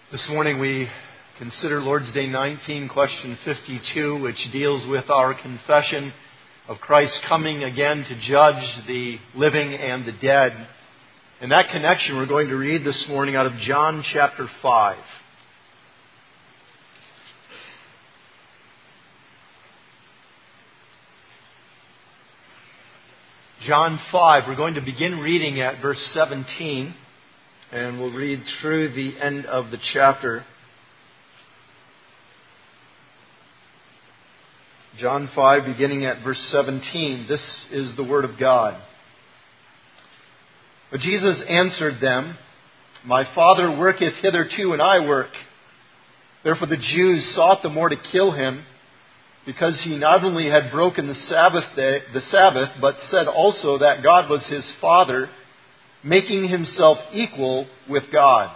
This morning we consider Lord's Day 19, question 52, which deals with our confession of Christ coming again to judge the living and the dead. In that connection, we're going to read this morning out of John chapter 5. John 5, we're going to begin reading at verse 17. And we'll read through the end of the chapter. John 5, beginning at verse 17. This is the Word of God. But Jesus answered them, "My Father worketh hitherto, and I work." Therefore the Jews sought the more to kill him, because he not only had broken the Sabbath, but said also that God was his Father, making himself equal with God.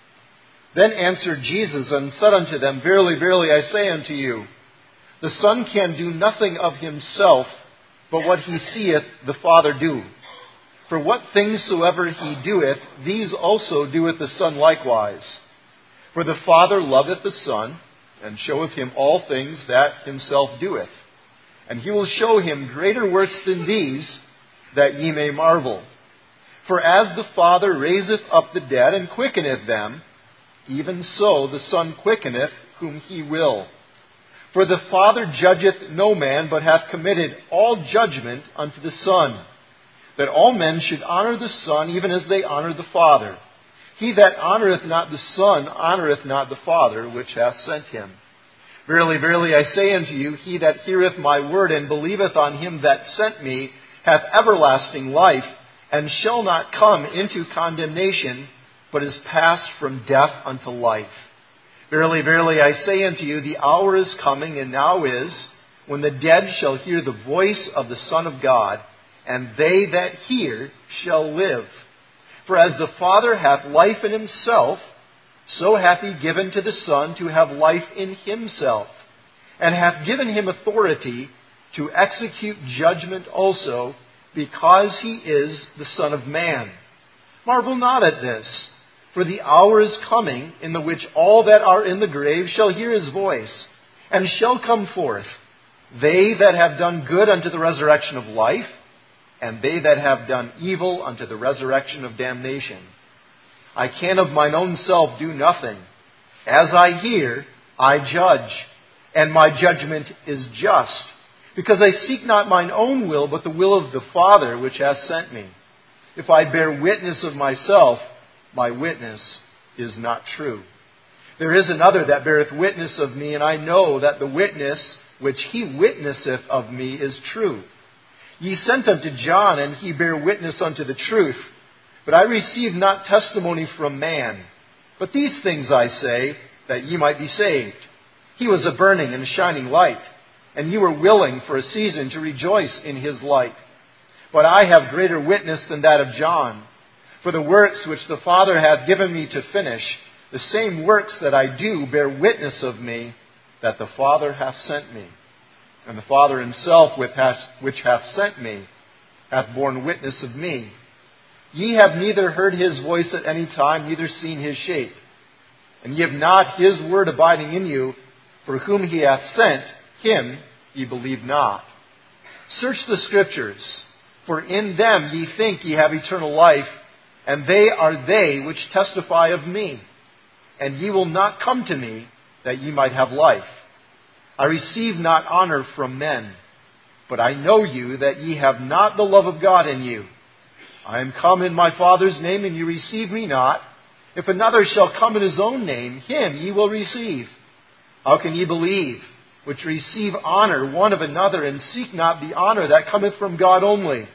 Then answered Jesus and said unto them, "Verily, verily, I say unto you, the Son can do nothing of himself, but what he seeth the Father do. For what things soever he doeth, these also doeth the Son likewise. For the Father loveth the Son, and showeth him all things that himself doeth. And he will show him greater works than these, that ye may marvel. For as the Father raiseth up the dead and quickeneth them, even so the Son quickeneth whom he will. For the Father judgeth no man, but hath committed all judgment unto the Son, that all men should honor the Son, even as they honor the Father. He that honoureth not the Son honoureth not the Father which hath sent him. Verily, verily, I say unto you, he that heareth my word and believeth on him that sent me hath everlasting life, and shall not come into condemnation, but is passed from death unto life. Verily, verily, I say unto you, the hour is coming, and now is, when the dead shall hear the voice of the Son of God, and they that hear shall live. For as the Father hath life in himself, so hath he given to the Son to have life in himself, and hath given him authority to execute judgment also, because he is the Son of Man. Marvel not at this, for the hour is coming in the which all that are in the grave shall hear his voice, and shall come forth, they that have done good unto the resurrection of life, and they that have done evil unto the resurrection of damnation. I can of mine own self do nothing. As I hear, I judge, and my judgment is just, because I seek not mine own will, but the will of the Father which hath sent me. If I bear witness of myself, my witness is not true. There is another that beareth witness of me, and I know that the witness which he witnesseth of me is true. Ye sent unto John, and he bare witness unto the truth. But I receive not testimony from man. But these things I say, that ye might be saved. He was a burning and a shining light, and ye were willing for a season to rejoice in his light. But I have greater witness than that of John. For the works which the Father hath given me to finish, the same works that I do bear witness of me, that the Father hath sent me. And the Father himself which hath sent me hath borne witness of me. Ye have neither heard his voice at any time, neither seen his shape. And ye have not his word abiding in you, for whom he hath sent, him ye believe not. Search the Scriptures, for in them ye think ye have eternal life, and they are they which testify of me. And ye will not come to me, that ye might have life. I receive not honor from men, but I know you that ye have not the love of God in you. I am come in my Father's name, and ye receive me not. If another shall come in his own name, him ye will receive. How can ye believe, which receive honor one of another, and seek not the honor that cometh from God only?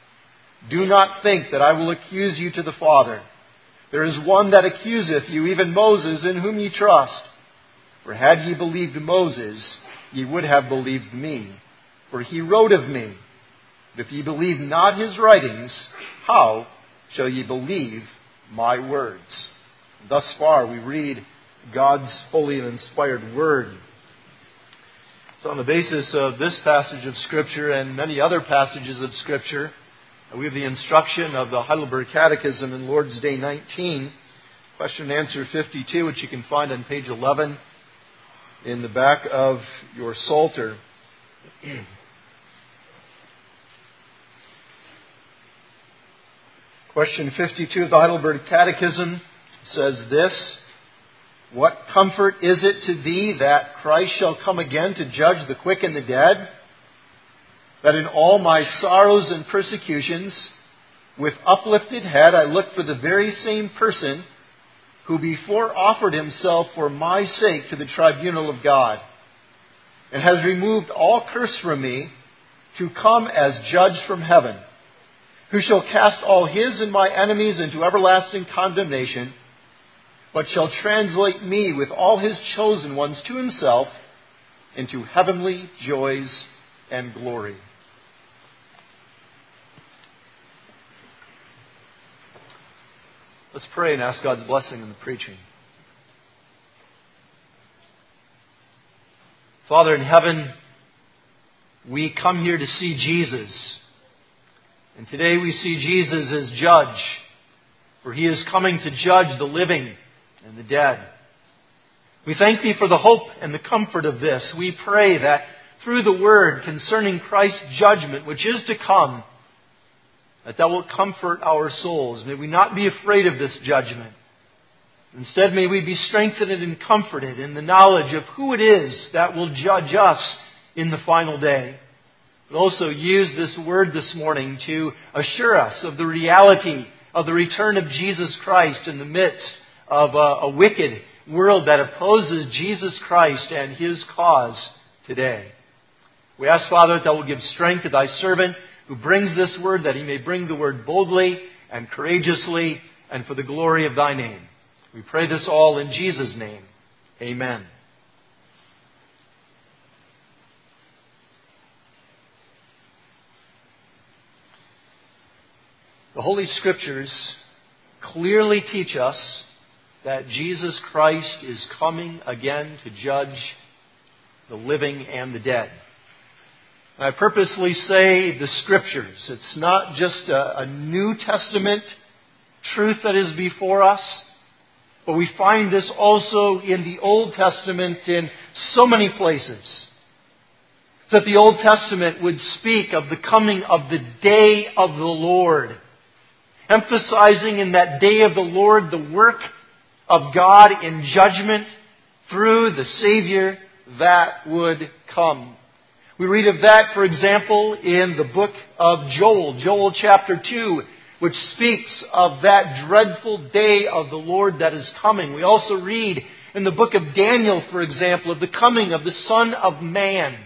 Do not think that I will accuse you to the Father. There is one that accuseth you, even Moses, in whom ye trust. For had ye believed Moses, ye would have believed me, for he wrote of me. But if ye believe not his writings, how shall ye believe my words? Thus far we read God's holy and inspired word. So on the basis of this passage of Scripture and many other passages of Scripture, we have the instruction of the Heidelberg Catechism in Lord's Day 19 Question and answer 52, which you can find on page 11 in the back of your Psalter. Question 52 of the Heidelberg Catechism says this: What comfort is it to thee that Christ shall come again to judge the quick and the dead? That in all my sorrows and persecutions, with uplifted head I look for the very same person who before offered himself for my sake to the tribunal of God, and has removed all curse from me, to come as judge from heaven, who shall cast all his and my enemies into everlasting condemnation, but shall translate me with all his chosen ones to himself into heavenly joys and glory. Let's pray and ask God's blessing in the preaching. Father in heaven, we come here to see Jesus. And today we see Jesus as judge, for he is coming to judge the living and the dead. We thank thee for the hope and the comfort of this. We pray that through the word concerning Christ's judgment, which is to come, that thou wilt comfort our souls. May we not be afraid of this judgment. Instead, may we be strengthened and comforted in the knowledge of who it is that will judge us in the final day. But also use this word this morning to assure us of the reality of the return of Jesus Christ in the midst of a wicked world that opposes Jesus Christ and his cause today. We ask, Father, that thou wilt give strength to thy servant who brings this word, that he may bring the word boldly and courageously and for the glory of thy name. We pray this all in Jesus' name. Amen. The Holy Scriptures clearly teach us that Jesus Christ is coming again to judge the living and the dead. I purposely say the Scriptures. It's not just a New Testament truth that is before us, but we find this also in the Old Testament in so many places. That the Old Testament would speak of the coming of the day of the Lord, emphasizing in that day of the Lord the work of God in judgment through the Savior that would come. We read of that, for example, in the book of Joel chapter 2, which speaks of that dreadful day of the Lord that is coming. We also read in the book of Daniel, for example, of the coming of the Son of Man.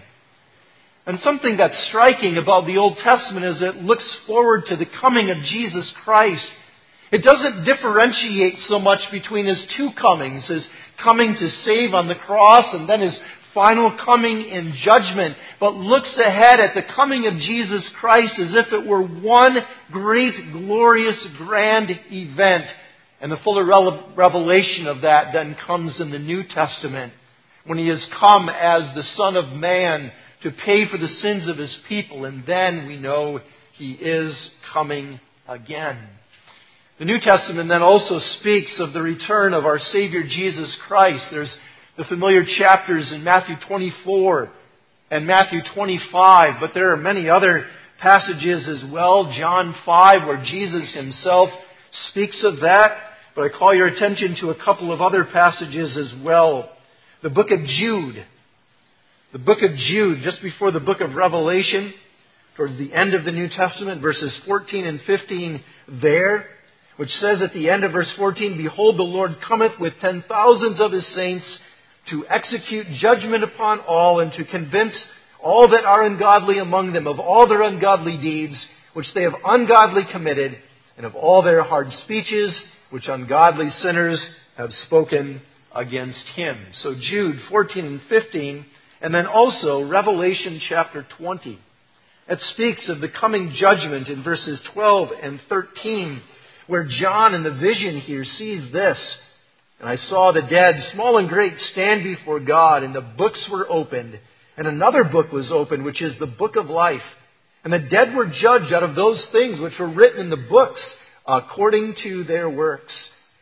And something that's striking about the Old Testament is it looks forward to the coming of Jesus Christ. It doesn't differentiate so much between his two comings, his coming to save on the cross and then his final coming in judgment, but looks ahead at the coming of Jesus Christ as if it were one great, glorious, grand event. And the fuller revelation of that then comes in the New Testament, when he has come as the Son of Man to pay for the sins of his people, and then we know he is coming again. The New Testament then also speaks of the return of our Savior Jesus Christ. There's the familiar chapters in Matthew 24 and Matthew 25, but there are many other passages as well. John 5, where Jesus himself speaks of that, but I call your attention to a couple of other passages as well. The book of Jude. The book of Jude, just before the book of Revelation, towards the end of the New Testament, verses 14 and 15 there, which says at the end of verse 14, Behold, the Lord cometh with 10,000s of his saints to execute judgment upon all, and to convince all that are ungodly among them of all their ungodly deeds, which they have ungodly committed, and of all their hard speeches, which ungodly sinners have spoken against him. So Jude 14 and 15, and then also Revelation chapter 20. It speaks of the coming judgment in verses 12 and 13, where John in the vision here sees this. And I saw the dead, small and great, stand before God, and the books were opened. And another book was opened, which is the book of life. And the dead were judged out of those things which were written in the books according to their works.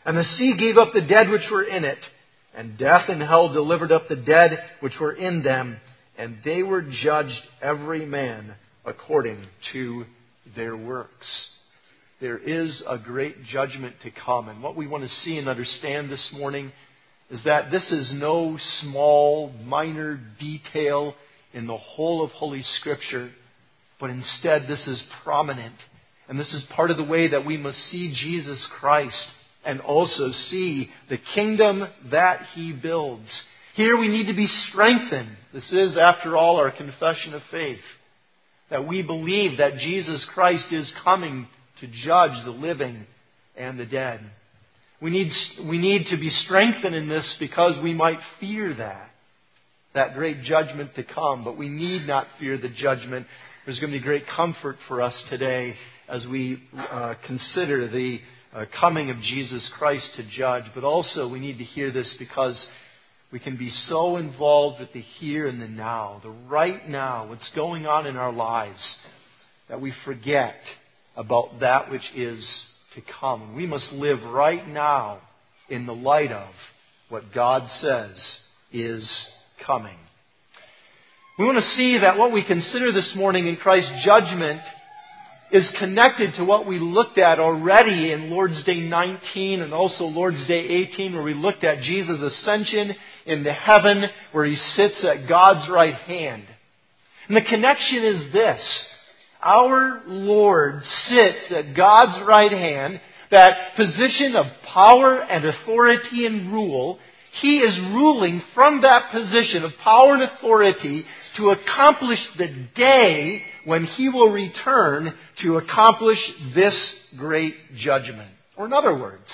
And the sea gave up the dead which were in it, and death and hell delivered up the dead which were in them, and they were judged every man according to their works. There is a great judgment to come. And what we want to see and understand this morning is that this is no small, minor detail in the whole of Holy Scripture, but instead this is prominent. And this is part of the way that we must see Jesus Christ and also see the kingdom that He builds. Here we need to be strengthened. This is, after all, our confession of faith, that we believe that Jesus Christ is coming to judge the living and the dead. We need to be strengthened in this because we might fear that great judgment to come. But we need not fear the judgment. There's going to be great comfort for us today as we consider the coming of Jesus Christ to judge. But also we need to hear this because we can be so involved with the here and the now, the right now, what's going on in our lives, that we forget about that which is to come. We must live right now in the light of what God says is coming. We want to see that what we consider this morning in Christ's judgment is connected to what we looked at already in Lord's Day 19 and also Lord's Day 18, where we looked at Jesus' ascension into heaven, where He sits at God's right hand. And the connection is this: our Lord sits at God's right hand, that position of power and authority and rule. He is ruling from that position of power and authority to accomplish the day when He will return to accomplish this great judgment. Or in other words,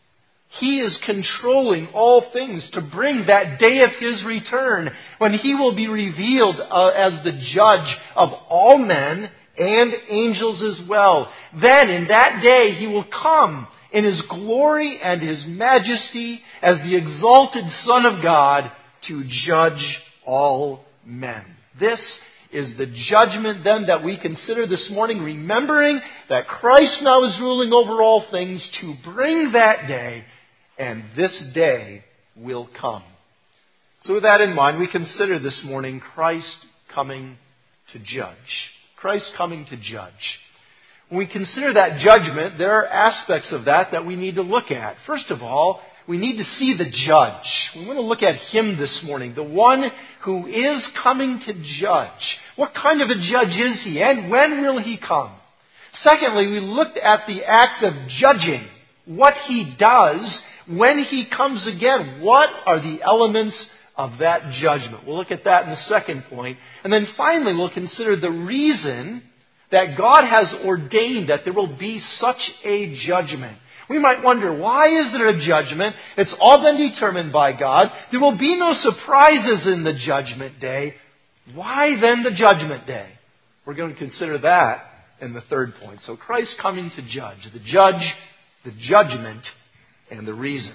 He is controlling all things to bring that day of His return when He will be revealed as the judge of all men and angels as well. Then in that day He will come in His glory and His majesty as the exalted Son of God to judge all men. This is the judgment then that we consider this morning, remembering that Christ now is ruling over all things to bring that day, and this day will come. So with that in mind, we consider this morning Christ coming to judge. Christ coming to judge. When we consider that judgment, there are aspects of that we need to look at. First of all, we need to see the judge. We want to look at Him this morning, the one who is coming to judge. What kind of a judge is He, and when will He come? Secondly, we looked at the act of judging, what He does when He comes again. What are the elements of that judgment? We'll look at that in the second point. And then finally, we'll consider the reason that God has ordained that there will be such a judgment. We might wonder, why is there a judgment? It's all been determined by God. There will be no surprises in the judgment day. Why then the judgment day? We're going to consider that in the third point. So Christ coming to judge. The judgment, and the reason.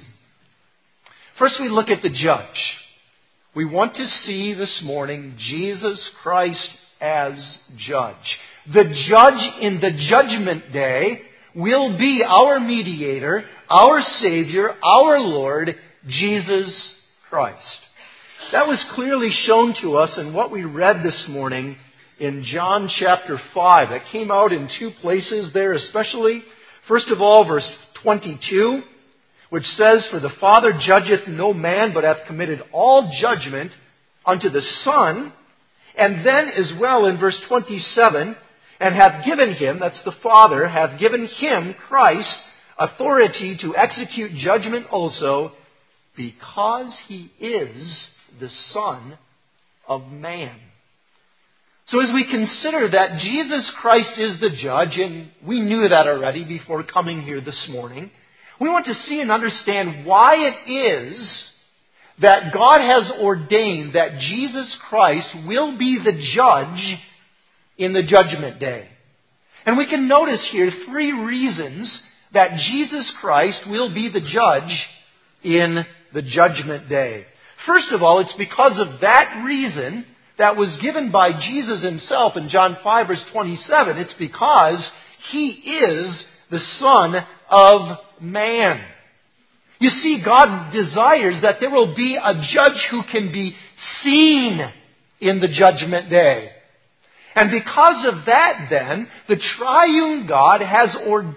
First we look at the judge. We want to see this morning Jesus Christ as judge. The judge in the judgment day will be our mediator, our Savior, our Lord, Jesus Christ. That was clearly shown to us in what we read this morning in John chapter 5. That came out in two places there especially. First of all, verse 22, which says, "For the Father judgeth no man, but hath committed all judgment unto the Son." And then as well in verse 27, "And hath given Him," that's the Father, "hath given Him," Christ, "authority to execute judgment also, because He is the Son of Man." So as we consider that Jesus Christ is the judge, and we knew that already before coming here this morning, we want to see and understand why it is that God has ordained that Jesus Christ will be the judge in the judgment day. And we can notice here three reasons that Jesus Christ will be the judge in the judgment day. First of all, it's because of that reason that was given by Jesus Himself in John 5 verse 27. It's because He is the Son of Man. You see, God desires that there will be a judge who can be seen in the judgment day. And because of that, then, the triune God has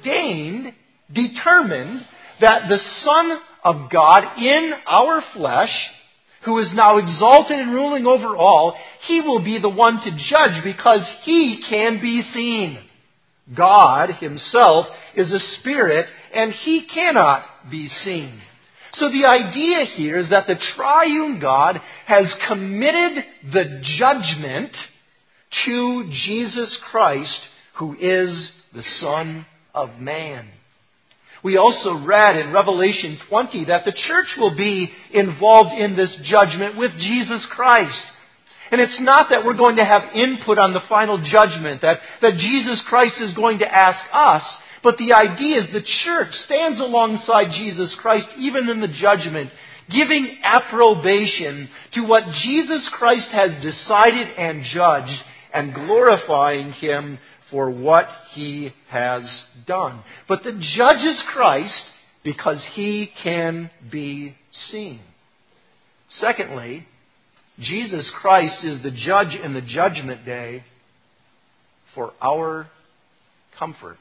determined that the Son of God in our flesh, who is now exalted and ruling over all, He will be the one to judge because He can be seen. God Himself is a spirit and He cannot be seen. So the idea here is that the triune God has committed the judgment to Jesus Christ, who is the Son of Man. We also read in Revelation 20 that the church will be involved in this judgment with Jesus Christ. And it's not that we're going to have input on the final judgment, that Jesus Christ is going to ask us, but the idea is the church stands alongside Jesus Christ even in the judgment, giving approbation to what Jesus Christ has decided and judged, and glorifying Him for what He has done. But the judge is Christ because He can be seen. Secondly, Jesus Christ is the judge in the judgment day for our comfort.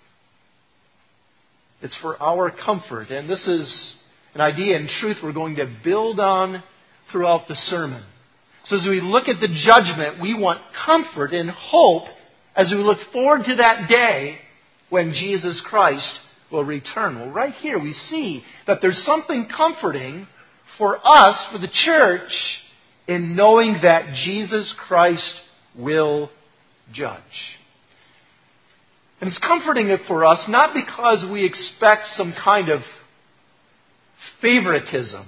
It's for our comfort. And this is an idea and truth we're going to build on throughout the sermon. So as we look at the judgment, we want comfort and hope as we look forward to that day when Jesus Christ will return. Well, right here we see that there's something comforting for us, for the church, in knowing that Jesus Christ will judge. And it's comforting for us not because we expect some kind of favoritism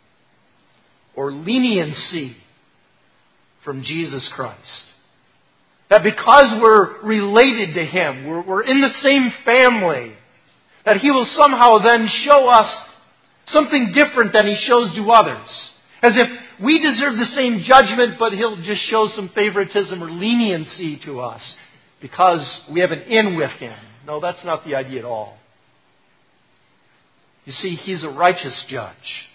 or leniency from Jesus Christ. That because we're related to Him, we're in the same family, that He will somehow then show us something different than He shows to others. As if we deserve the same judgment, but He'll just show some favoritism or leniency to us because we have an in with Him. No, that's not the idea at all. You see, He's a righteous judge.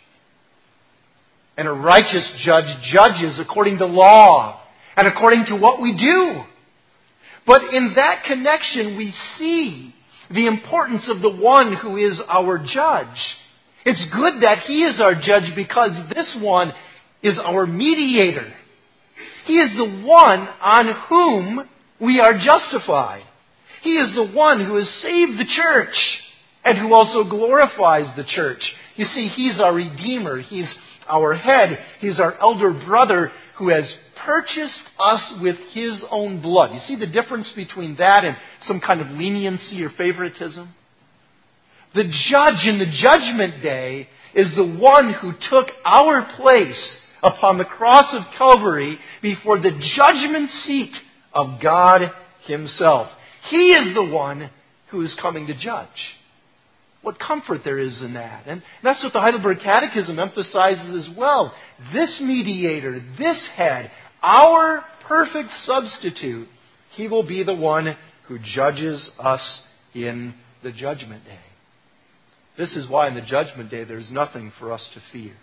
And a righteous judge judges according to law and according to what we do. But in that connection, we see the importance of the one who is our judge. It's good that He is our judge because this one is our mediator. He is the one on whom we are justified. He is the one who has saved the church and who also glorifies the church. You see, He's our Redeemer. He's our head. He's our elder brother who has purchased us with His own blood. You see the difference between that and some kind of leniency or favoritism? The judge in the judgment day is the one who took our place upon the cross of Calvary before the judgment seat of God Himself. He is the one who is coming to judge. What comfort there is in that. And that's what the Heidelberg Catechism emphasizes as well. This mediator, this head, our perfect substitute, He will be the one who judges us in the judgment day. This is why in the judgment day there is nothing for us to fear.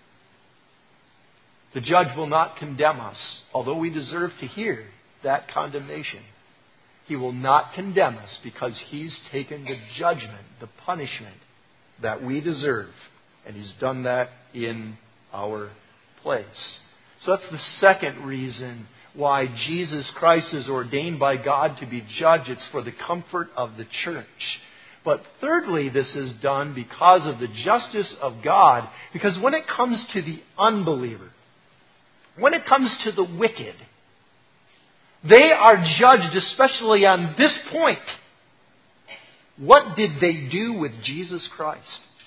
The judge will not condemn us, although we deserve to hear that condemnation. He will not condemn us because He's taken the judgment, the punishment that we deserve. And He's done that in our place. So that's the second reason why Jesus Christ is ordained by God to be judge. It's for the comfort of the church. But thirdly, this is done because of the justice of God. Because when it comes to the unbeliever, when it comes to the wicked, they are judged especially on this point. What did they do with Jesus Christ?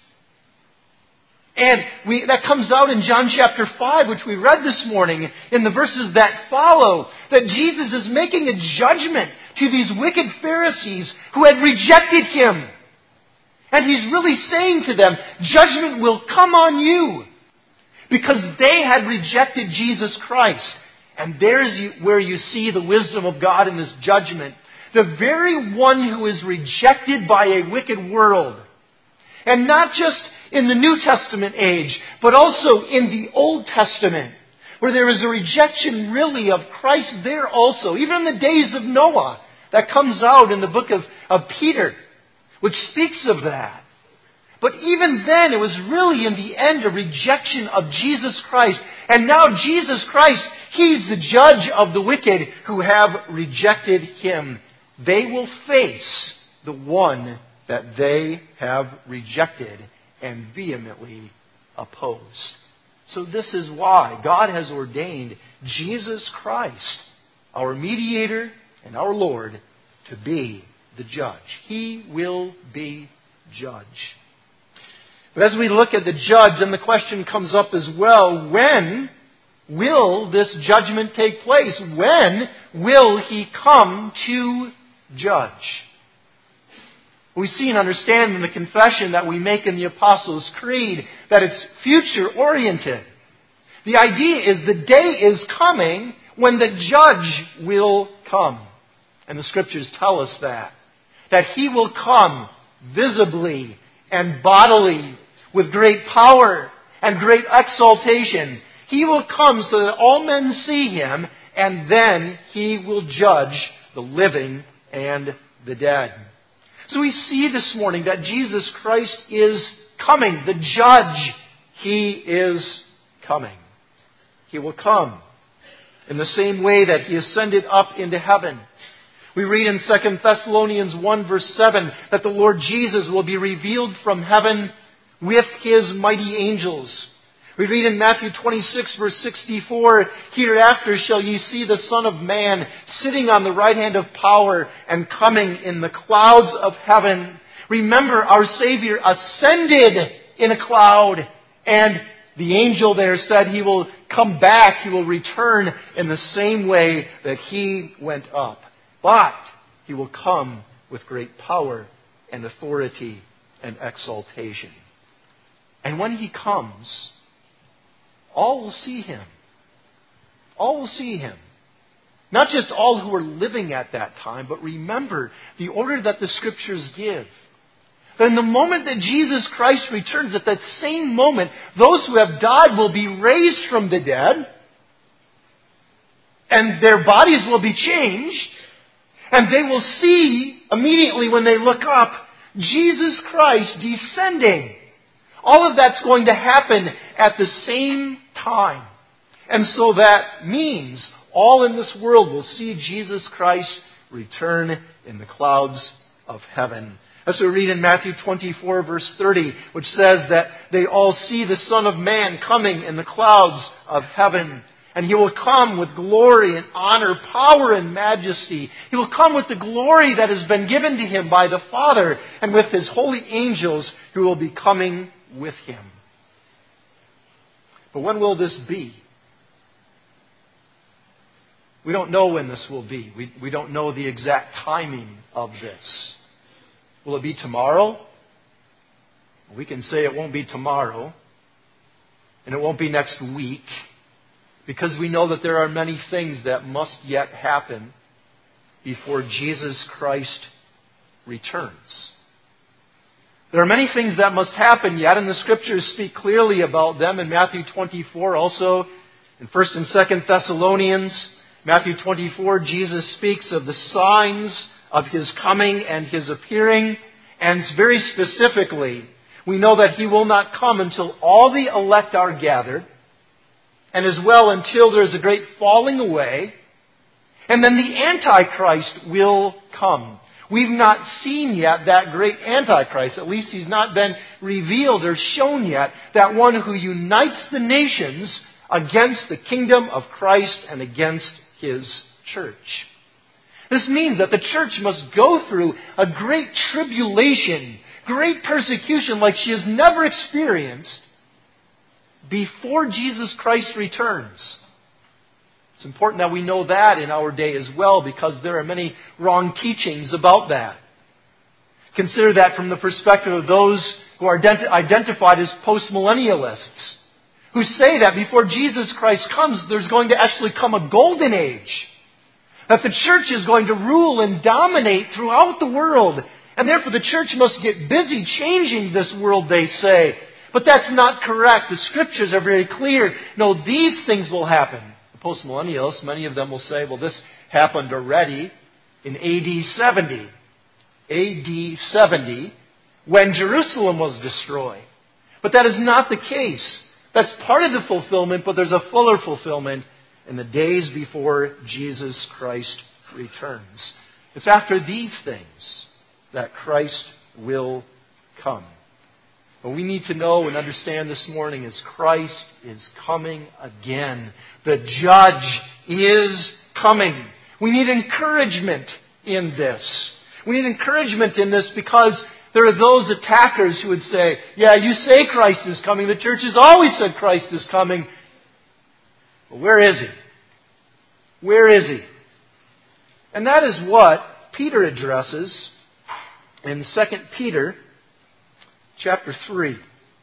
And that comes out in John chapter 5, which we read this morning, in the verses that follow, that Jesus is making a judgment to these wicked Pharisees who had rejected Him. And He's really saying to them, judgment will come on you because they had rejected Jesus Christ. And there's where you see the wisdom of God in this judgment. The very one who is rejected by a wicked world. And not just in the New Testament age, but also in the Old Testament, where there is a rejection really of Christ there also, even in the days of Noah. That comes out in the book of Peter, which speaks of that. But even then, it was really in the end a rejection of Jesus Christ. And now Jesus Christ, He's the judge of the wicked who have rejected Him. They will face the one that they have rejected and vehemently opposed. So this is why God has ordained Jesus Christ, our mediator and our Lord, to be the judge. He will be judge. But as we look at the judge, then the question comes up as well, when will this judgment take place? When will He come to judge? We see and understand in the confession that we make in the Apostles' Creed that it's future-oriented. The idea is the day is coming when the judge will come. And the Scriptures tell us that He will come visibly and bodily with great power and great exaltation. He will come so that all men see Him, and then He will judge the living and the dead. So we see this morning that Jesus Christ is coming. The judge, He is coming. He will come in the same way that He ascended up into heaven. We read in 2 Thessalonians 1 verse 7 that the Lord Jesus will be revealed from heaven with His mighty angels. We read in Matthew 26 verse 64, hereafter shall ye see the Son of Man sitting on the right hand of power and coming in the clouds of heaven. Remember, our Savior ascended in a cloud, and the angel there said He will come back, He will return in the same way that He went up. But He will come with great power and authority and exaltation. And when He comes, all will see Him. All will see Him. Not just all who are living at that time, but remember the order that the Scriptures give. That in the moment that Jesus Christ returns, at that same moment, those who have died will be raised from the dead, and their bodies will be changed, and they will see immediately when they look up Jesus Christ descending. All of that's going to happen at the same time. And so that means all in this world will see Jesus Christ return in the clouds of heaven. As we read in Matthew 24 verse 30, which says that they all see the Son of Man coming in the clouds of heaven. And He will come with glory and honor, power and majesty. He will come with the glory that has been given to Him by the Father, and with His holy angels who will be coming with Him. But when will this be? We don't know when this will be. We don't know the exact timing of this. Will it be tomorrow? We can say it won't be tomorrow, and it won't be next week, because we know that there are many things that must yet happen before Jesus Christ returns. There are many things that must happen yet, and the Scriptures speak clearly about them in Matthew 24, also in 1 and 2 Thessalonians. Matthew 24, Jesus speaks of the signs of His coming and His appearing, and very specifically, we know that He will not come until all the elect are gathered, and as well until there is a great falling away, and then the Antichrist will come. We've not seen yet that great Antichrist. At least he's not been revealed or shown yet. That one who unites the nations against the kingdom of Christ and against His church. This means that the church must go through a great tribulation, great persecution like she has never experienced before Jesus Christ returns. It's important that we know that in our day as well, because there are many wrong teachings about that. Consider that from the perspective of those who are identified as postmillennialists, who say that before Jesus Christ comes, there's going to actually come a golden age. That the church is going to rule and dominate throughout the world. And therefore the church must get busy changing this world, they say. But that's not correct. The Scriptures are very clear. No, these things will happen. The postmillennialists, many of them will say, well, this happened already in AD 70. AD 70, when Jerusalem was destroyed. But that is not the case. That's part of the fulfillment, but there's a fuller fulfillment in the days before Jesus Christ returns. It's after these things that Christ will come. What we need to know and understand this morning is Christ is coming again. The Judge is coming. We need encouragement in this. We need encouragement in this because there are those attackers who would say, yeah, you say Christ is coming. The church has always said Christ is coming. But where is He? Where is He? And that is what Peter addresses in 2 Peter chapter 3.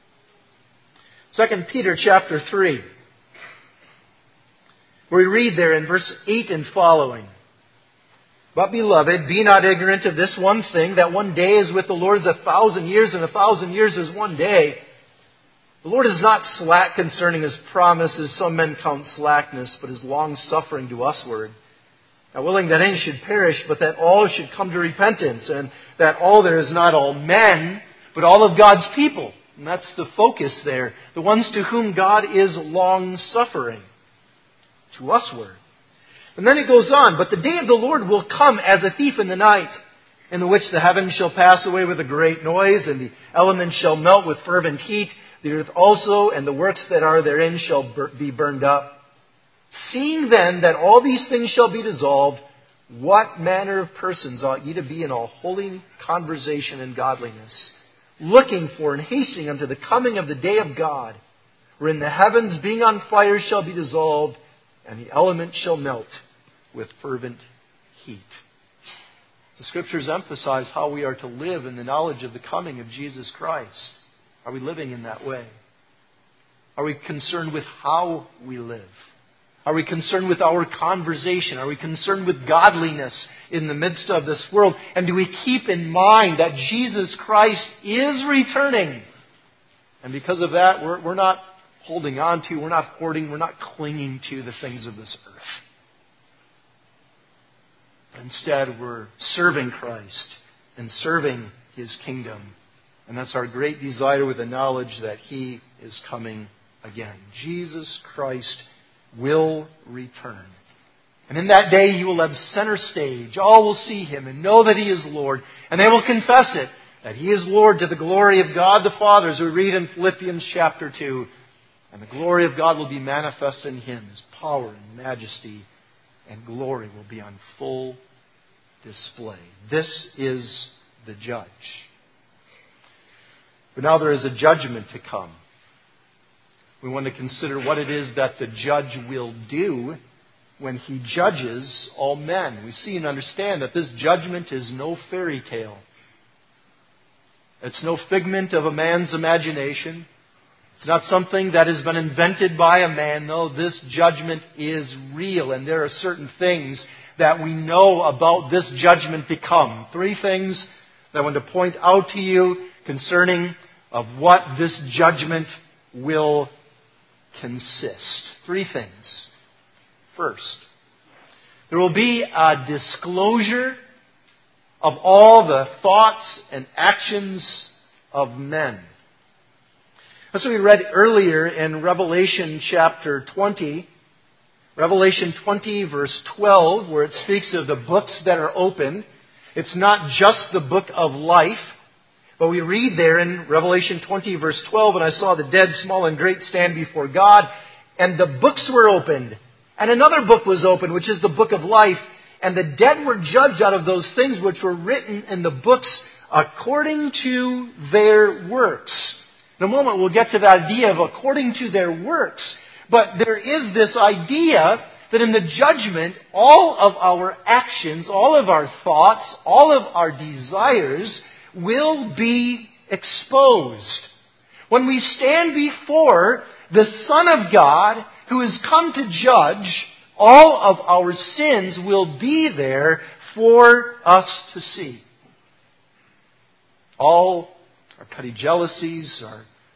2 Peter chapter 3. Where we read there in verse 8 and following. But, beloved, be not ignorant of this one thing, that one day is with the Lord as 1,000 years, and 1,000 years is one day. The Lord is not slack concerning His promise, as some men count slackness, but is long-suffering to usward, not willing that any should perish, but that all should come to repentance, and that all there is not all men, but all of God's people. And that's the focus there. The ones to whom God is long-suffering, to usward. And then it goes on, but the day of the Lord will come as a thief in the night, in the which the heavens shall pass away with a great noise, and the elements shall melt with fervent heat. The earth also and the works that are therein shall be burned up. Seeing then that all these things shall be dissolved, what manner of persons ought ye to be in all holy conversation and godliness, looking for and hastening unto the coming of the day of God, wherein the heavens being on fire shall be dissolved, and the elements shall melt with fervent heat. The Scriptures emphasize how we are to live in the knowledge of the coming of Jesus Christ. Are we living in that way? Are we concerned with how we live? Are we concerned with our conversation? Are we concerned with godliness in the midst of this world? And do we keep in mind that Jesus Christ is returning? And because of that, we're not holding on to, we're not hoarding, we're not clinging to the things of this earth. Instead, we're serving Christ and serving His kingdom. And that's our great desire with the knowledge that He is coming again. Jesus Christ will return. And in that day He will have center stage. All will see Him and know that He is Lord. And they will confess it, that He is Lord, to the glory of God the Father, as we read in Philippians chapter 2. And the glory of God will be manifest in Him. His power and majesty and glory will be on full display. This is the Judge. But now there is a judgment to come. We want to consider what it is that the Judge will do when He judges all men. We see and understand that this judgment is no fairy tale. It's no figment of a man's imagination. It's not something that has been invented by a man. No, this judgment is real. And there are certain things that we know about this judgment to come. 3 things that I want to point out to you concerning of what this judgment will consist. 3 things. First, there will be a disclosure of all the thoughts and actions of men. That's what we read earlier in Revelation chapter 20. Revelation 20 verse 12, where it speaks of the books that are opened. It's not just the book of life, but we read there in Revelation 20 verse 12, and I saw the dead, small and great, stand before God, and the books were opened. And another book was opened, which is the book of life. And the dead were judged out of those things which were written in the books according to their works. In a moment we'll get to the idea of according to their works. But there is this idea that in the judgment, all of our actions, all of our thoughts, all of our desires will be exposed. When we stand before the Son of God, who has come to judge, all of our sins will be there for us to see. All our petty jealousies, our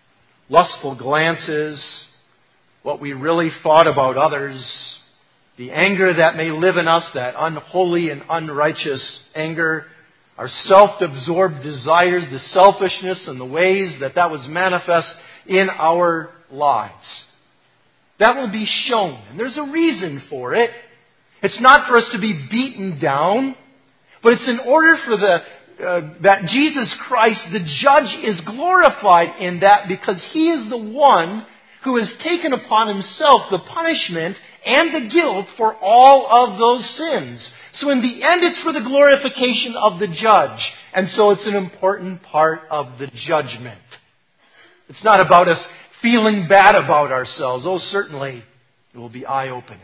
lustful glances, what we really thought about others, the anger that may live in us, that unholy and unrighteous anger, our self-absorbed desires, the selfishness and the ways that was manifest in our lives. That will be shown, and there's a reason for it. It's not for us to be beaten down, but it's in order for that Jesus Christ, the judge, is glorified in that, because He is the one who has taken upon Himself the punishment and the guilt for all of those sins. So in the end, it's for the glorification of the judge. And so it's an important part of the judgment. It's not about us feeling bad about ourselves. Oh, certainly, it will be eye-opening.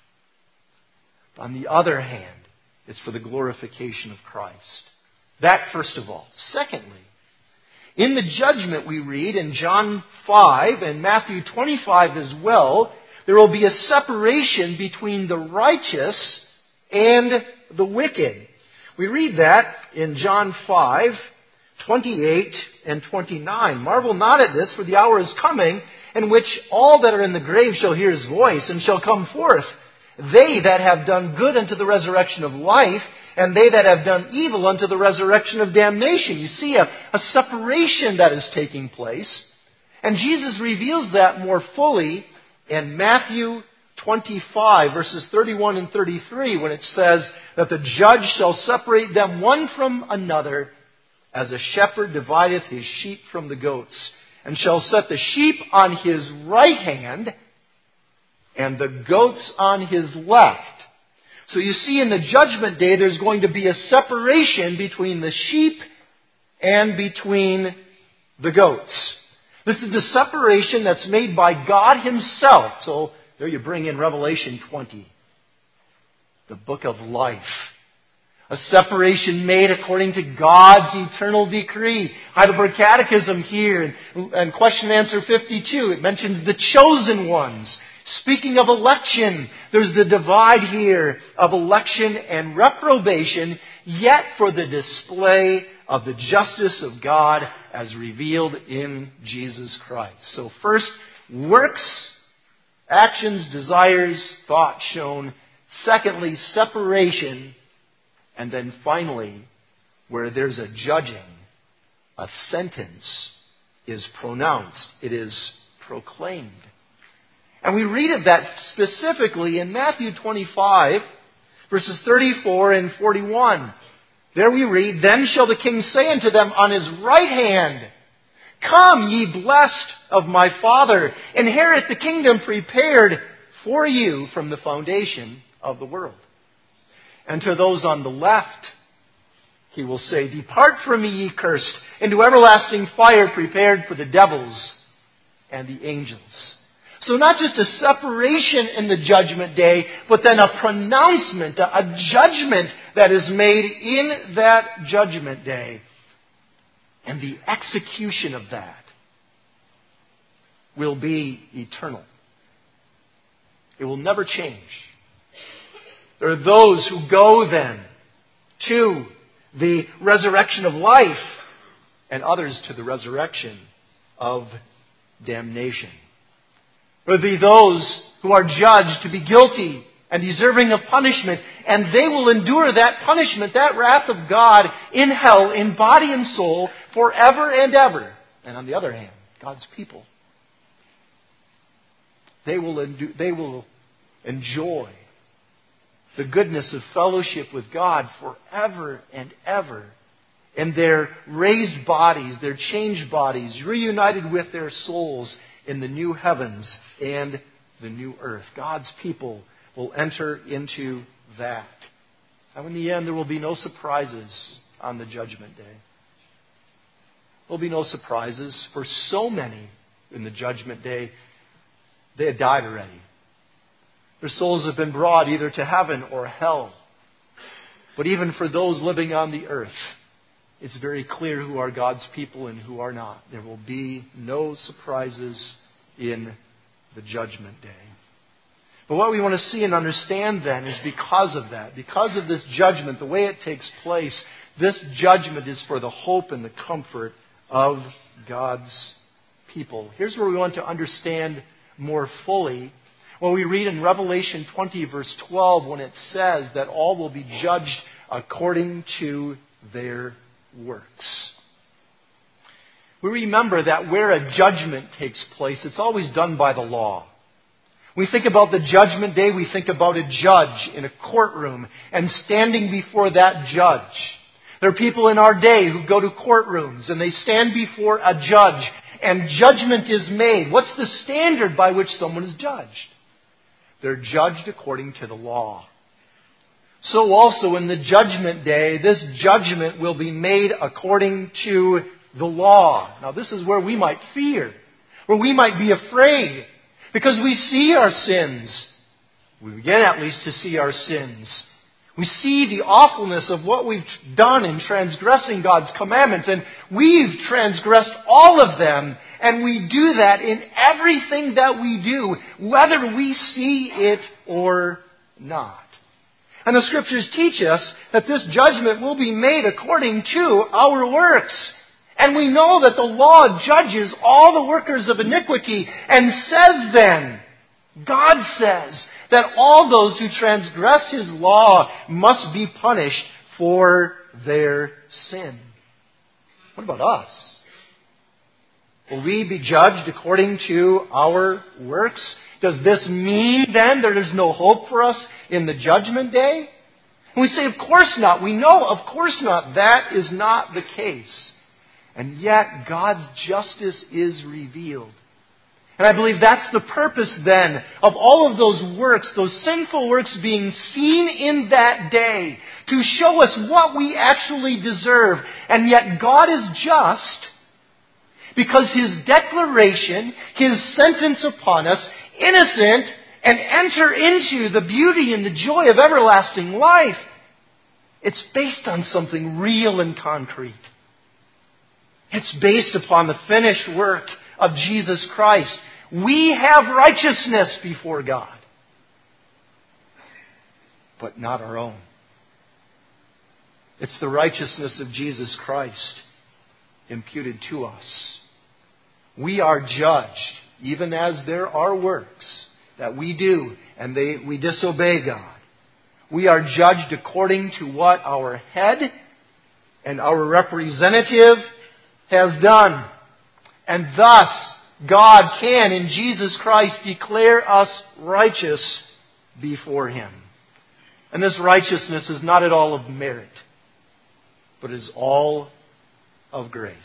On the other hand, it's for the glorification of Christ. That first of all. Secondly, in the judgment we read in John 5 and Matthew 25 as well, there will be a separation between the righteous and the wicked. We read that in John 5, 28 and 29. Marvel not at this, for the hour is coming in which all that are in the grave shall hear His voice and shall come forth. They that have done good unto the resurrection of life, and they that have done evil unto the resurrection of damnation. You see a separation that is taking place. And Jesus reveals that more fully in Matthew 25, verses 31 and 33, when it says that the judge shall separate them one from another, as a shepherd divideth his sheep from the goats, and shall set the sheep on his right hand, and the goats on his left. So you see, in the judgment day, there's going to be a separation between the sheep and between the goats. This is the separation that's made by God Himself. So there you bring in Revelation 20, the book of life. A separation made according to God's eternal decree. Heidelberg Catechism here, and question and answer 52, it mentions the chosen ones. Speaking of election, there's the divide here of election and reprobation, yet for the display of the justice of God as revealed in Jesus Christ. So first, works, actions, desires, thoughts shown. Secondly, separation. And then finally, where there's a judging, a sentence is pronounced. It is proclaimed. And we read of that specifically in Matthew 25, verses 34 and 41. There we read, Then shall the king say unto them on his right hand, Come, ye blessed of my Father, inherit the kingdom prepared for you from the foundation of the world. And to those on the left, He will say, Depart from me, ye cursed, into everlasting fire prepared for the devils and the angels. So not just a separation in the judgment day, but then a pronouncement, a judgment that is made in that judgment day. And the execution of that will be eternal. It will never change. There are those who go then to the resurrection of life, and others to the resurrection of damnation. There will be those who are judged to be guilty and deserving of punishment, and they will endure that punishment, that wrath of God in hell, in body and soul, forever and ever. And on the other hand, God's people, they will enjoy the goodness of fellowship with God forever and ever, in their raised bodies, their changed bodies, reunited with their souls in the new heavens and the new earth. God's people will enter into that. And in the end, there will be no surprises on the judgment day. There will be no surprises, for so many in the judgment day, they had died already. Their souls have been brought either to heaven or hell. But even for those living on the earth, it's very clear who are God's people and who are not. There will be no surprises in the judgment day. But what we want to see and understand then is because of that, because of this judgment, the way it takes place, this judgment is for the hope and the comfort of God's people. Here's where we want to understand more fully. When we read in Revelation 20, verse 12, when it says that all will be judged according to their works. We remember that where a judgment takes place, it's always done by the law. We think about the judgment day, we think about a judge in a courtroom and standing before that judge. There are people in our day who go to courtrooms and they stand before a judge and judgment is made. What's the standard by which someone is judged? They're judged according to the law. So also in the judgment day, this judgment will be made according to the law. Now this is where we might fear, where we might be afraid, because we see our sins. We begin at least to see our sins. We see the awfulness of what we've done in transgressing God's commandments, and we've transgressed all of them, and we do that in everything that we do, whether we see it or not. And the Scriptures teach us that this judgment will be made according to our works. And we know that the law judges all the workers of iniquity and says then, God says, that all those who transgress His law must be punished for their sin. What about us? Will we be judged according to our works? Does this mean then there is no hope for us in the judgment day? And we say, of course not. We know, of course not. That is not the case. And yet, God's justice is revealed. And I believe that's the purpose then of all of those works, those sinful works being seen in that day to show us what we actually deserve. And yet God is just because His declaration, His sentence upon us, innocent, and enter into the beauty and the joy of everlasting life. It's based on something real and concrete. It's based upon the finished work of Jesus Christ. We have righteousness before God, but not our own. It's the righteousness of Jesus Christ imputed to us. We are judged, even as there are works that we do and we disobey God. We are judged according to what our head and our representative has done. And thus, God can, in Jesus Christ, declare us righteous before Him. And this righteousness is not at all of merit, but is all of grace.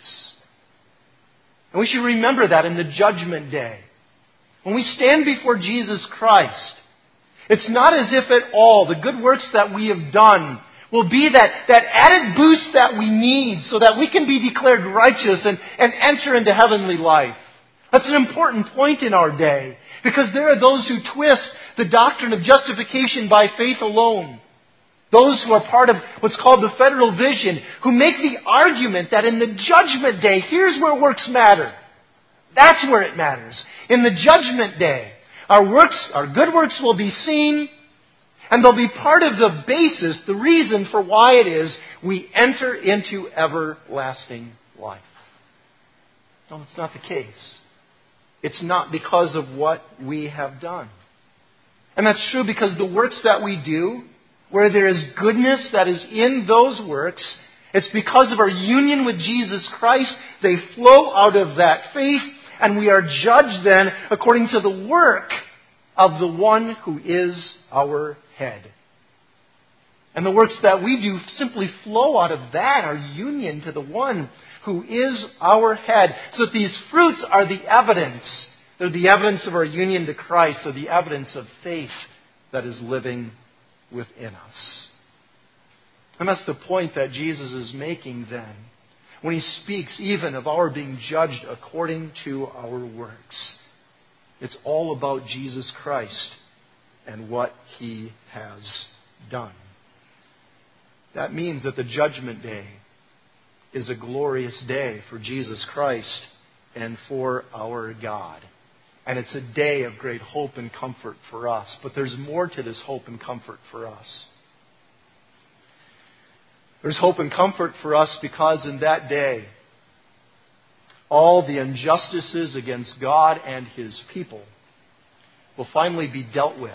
And we should remember that in the judgment day. When we stand before Jesus Christ, it's not as if at all the good works that we have done will be that added boost that we need so that we can be declared righteous and enter into heavenly life. That's an important point in our day, because there are those who twist the doctrine of justification by faith alone. Those who are part of what's called the federal vision, who make the argument that in the judgment day, here's where works matter. That's where it matters. In the judgment day, our good works will be seen, and they'll be part of the basis, the reason for why it is we enter into everlasting life. No, it's not the case. It's not because of what we have done. And that's true because the works that we do, where there is goodness that is in those works, it's because of our union with Jesus Christ. They flow out of that faith, and we are judged then according to the work of the one who is our head. And the works that we do simply flow out of that, our union to the one who is our head. So that these fruits are the evidence. They're the evidence of our union to Christ. They're the evidence of faith that is living within us. And that's the point that Jesus is making then, when He speaks even of our being judged according to our works. It's all about Jesus Christ and what He has done. That means that the judgment day is a glorious day for Jesus Christ and for our God. And it's a day of great hope and comfort for us. But there's more to this hope and comfort for us. There's hope and comfort for us because in that day, all the injustices against God and His people will finally be dealt with.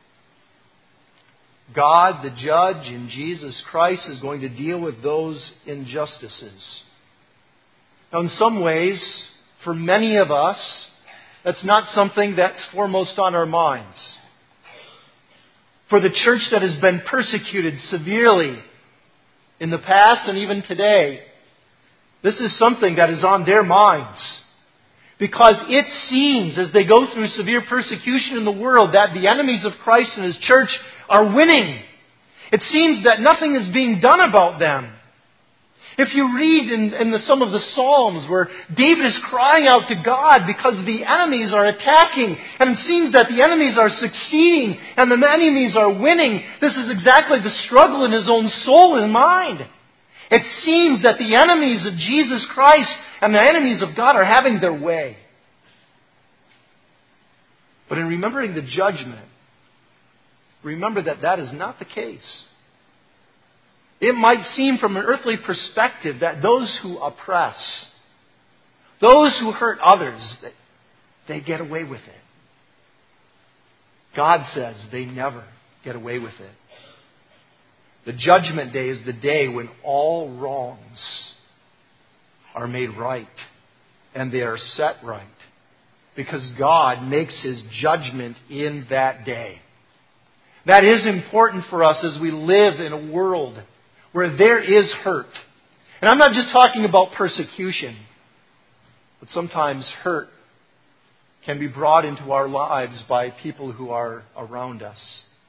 God, the judge in Jesus Christ, is going to deal with those injustices. Now, in some ways, for many of us, that's not something that's foremost on our minds. For the church that has been persecuted severely in the past and even today, this is something that is on their minds. Because it seems, as they go through severe persecution in the world, that the enemies of Christ and His church are winning. It seems that nothing is being done about them. If you read in some of the Psalms where David is crying out to God because the enemies are attacking, and it seems that the enemies are succeeding and the enemies are winning, this is exactly the struggle in his own soul and mind. It seems that the enemies of Jesus Christ and the enemies of God are having their way. But in remembering the judgment, remember that that is not the case. It might seem from an earthly perspective that those who oppress, those who hurt others, that they get away with it. God says they never get away with it. The judgment day is the day when all wrongs are made right and they are set right, because God makes His judgment in that day. That is important for us as we live in a world where there is hurt. And I'm not just talking about persecution, but sometimes hurt can be brought into our lives by people who are around us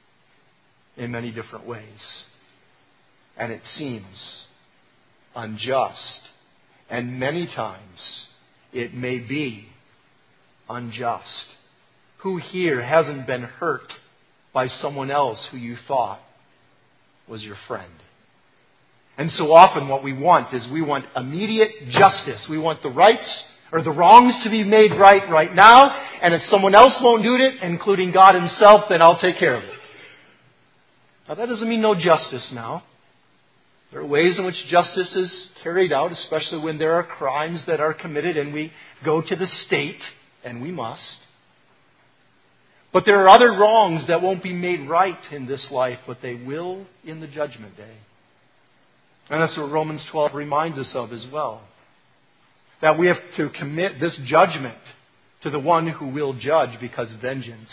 in many different ways. And it seems unjust. And many times it may be unjust. Who here hasn't been hurt by someone else who you thought was your friend? And so often what we want is we want immediate justice. We want the rights or the wrongs to be made right now. And if someone else won't do it, including God Himself, then I'll take care of it. Now that doesn't mean no justice now. There are ways in which justice is carried out, especially when there are crimes that are committed and we go to the state, and we must. But there are other wrongs that won't be made right in this life, but they will in the judgment day. And that's what Romans 12 reminds us of as well. That we have to commit this judgment to the one who will judge, because vengeance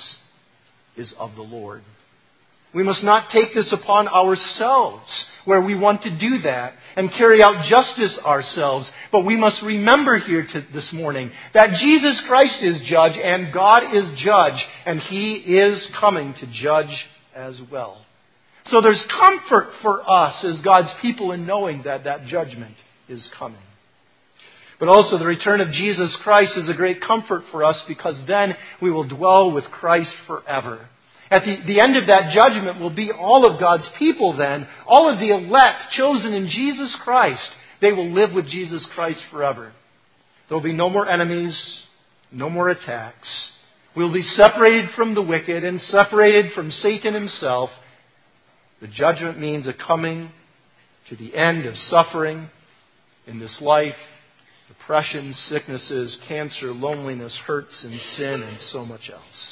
is of the Lord. We must not take this upon ourselves where we want to do that and carry out justice ourselves. But we must remember here this morning that Jesus Christ is judge and God is judge, and He is coming to judge as well. So there's comfort for us as God's people in knowing that that judgment is coming. But also the return of Jesus Christ is a great comfort for us, because then we will dwell with Christ forever. At the end of that judgment will be all of God's people then, all of the elect chosen in Jesus Christ. They will live with Jesus Christ forever. There will be no more enemies, no more attacks. We will be separated from the wicked and separated from Satan himself. The judgment means a coming to the end of suffering in this life, depression, sicknesses, cancer, loneliness, hurts, and sin, and so much else.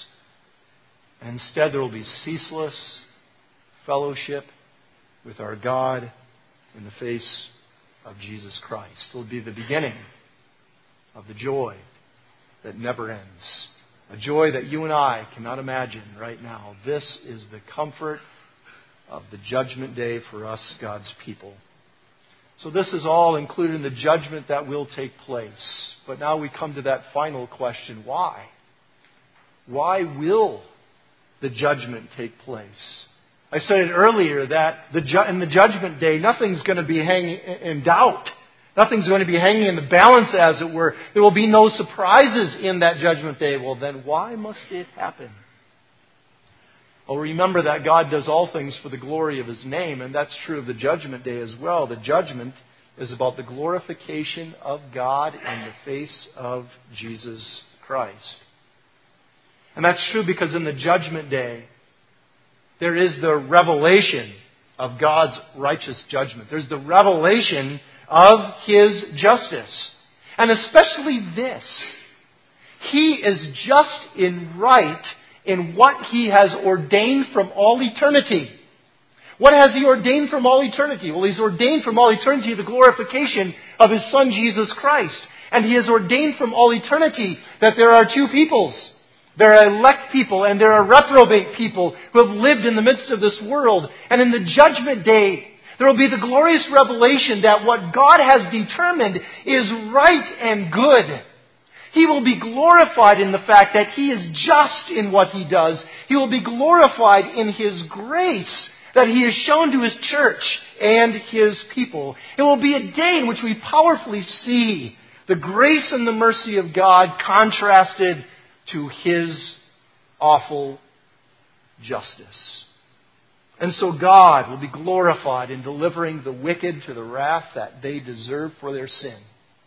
And instead there will be ceaseless fellowship with our God in the face of Jesus Christ. It will be the beginning of the joy that never ends. A joy that you and I cannot imagine right now. This is the comfort of the judgment day for us, God's people. So this is all included in the judgment that will take place. But now we come to that final question. Why? Why will the judgment take place? I said earlier that in the judgment day, nothing's going to be hanging in doubt. Nothing's going to be hanging in the balance, as it were. There will be no surprises in that judgment day. Well, then why must it happen? Well, remember that God does all things for the glory of His name, and that's true of the judgment day as well. The judgment is about the glorification of God in the face of Jesus Christ. And that's true because in the judgment day, there is the revelation of God's righteous judgment. There's the revelation of His justice. And especially this. He is just in right in what He has ordained from all eternity. What has He ordained from all eternity? Well, He's ordained from all eternity the glorification of His Son, Jesus Christ. And He has ordained from all eternity that there are two peoples. There are elect people and there are reprobate people who have lived in the midst of this world. And in the judgment day, there will be the glorious revelation that what God has determined is right and good. He will be glorified in the fact that He is just in what He does. He will be glorified in His grace that He has shown to His church and His people. It will be a day in which we powerfully see the grace and the mercy of God contrasted to His awful justice. And so God will be glorified in delivering the wicked to the wrath that they deserve for their sin.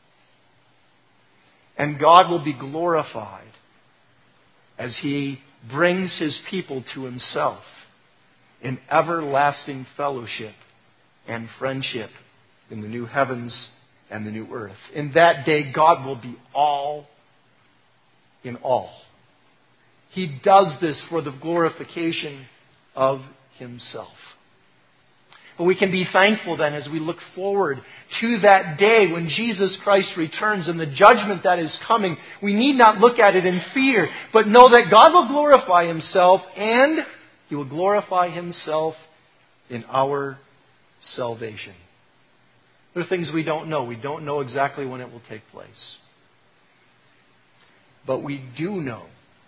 And God will be glorified as He brings His people to Himself in everlasting fellowship and friendship in the new heavens and the new earth. In that day, God will be all in all. He does this for the glorification of Himself. But we can be thankful then as we look forward to that day when Jesus Christ returns and the judgment that is coming. We need not look at it in fear, but know that God will glorify Himself and He will glorify Himself in our salvation. There are things we don't know. We don't know exactly when it will take place. But we do know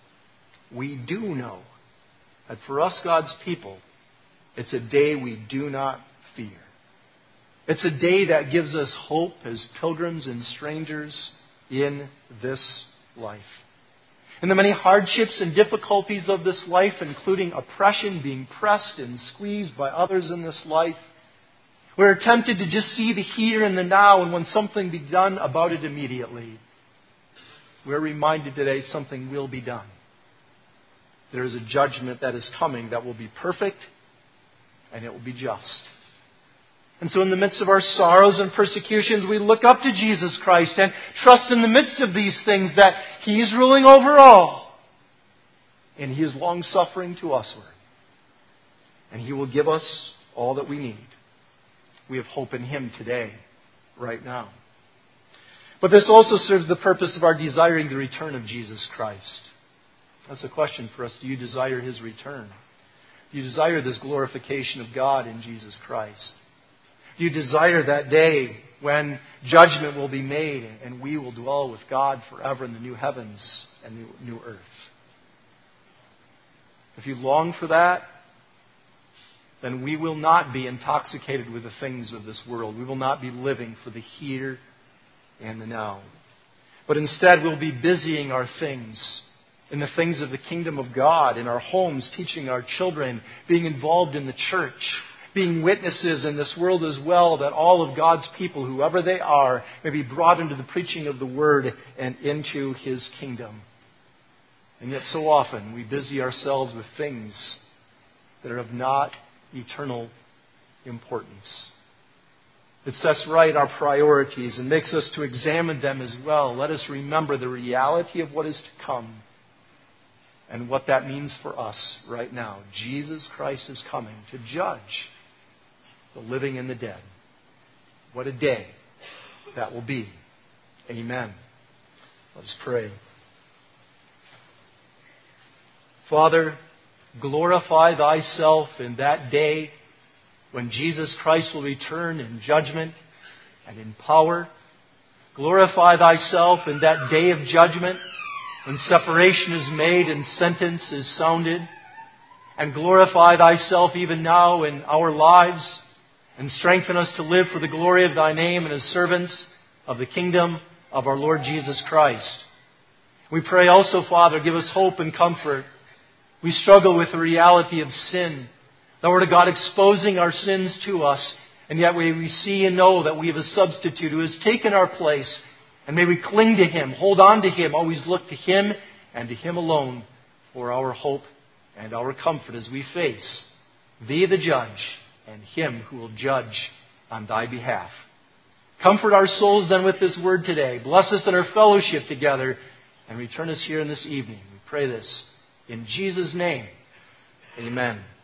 that for us, God's people, it's a day we do not fear. It's a day that gives us hope as pilgrims and strangers in this life. In the many hardships and difficulties of this life, including oppression, being pressed and squeezed by others in this life, we're tempted to just see the here and the now and when something be done about it immediately. We're reminded today something will be done. There is a judgment that is coming that will be perfect and it will be just. And so in the midst of our sorrows and persecutions, we look up to Jesus Christ and trust in the midst of these things that He's ruling over all. And He is long-suffering to usward. And He will give us all that we need. We have hope in Him today, right now. But this also serves the purpose of our desiring the return of Jesus Christ. That's a question for us. Do you desire His return? Do you desire this glorification of God in Jesus Christ? Do you desire that day when judgment will be made and we will dwell with God forever in the new heavens and the new earth? If you long for that, then we will not be intoxicated with the things of this world. We will not be living for the here and the now. But instead we'll be busying our things in the things of the kingdom of God, in our homes, teaching our children, being involved in the church, being witnesses in this world as well, that all of God's people, whoever they are, may be brought into the preaching of the Word and into His kingdom. And yet so often we busy ourselves with things that are of not eternal importance. It sets right our priorities and makes us to examine them as well. Let us remember the reality of what is to come and what that means for us right now. Jesus Christ is coming to judge the living and the dead. What a day that will be. Amen. Let us pray. Father, glorify Thyself in that day when Jesus Christ will return in judgment and in power. Glorify Thyself in that day of judgment when separation is made and sentence is sounded. And glorify Thyself even now in our lives and strengthen us to live for the glory of Thy name and as servants of the kingdom of our Lord Jesus Christ. We pray also, Father, give us hope and comfort. We struggle with the reality of sin. Lord God, exposing our sins to us, and yet we see and know that we have a substitute who has taken our place. And may we cling to Him, hold on to Him, always look to Him and to Him alone for our hope and our comfort as we face Thee the judge and Him who will judge on Thy behalf. Comfort our souls then with this word today. Bless us in our fellowship together, and return us here in this evening. We pray this in Jesus' name. Amen.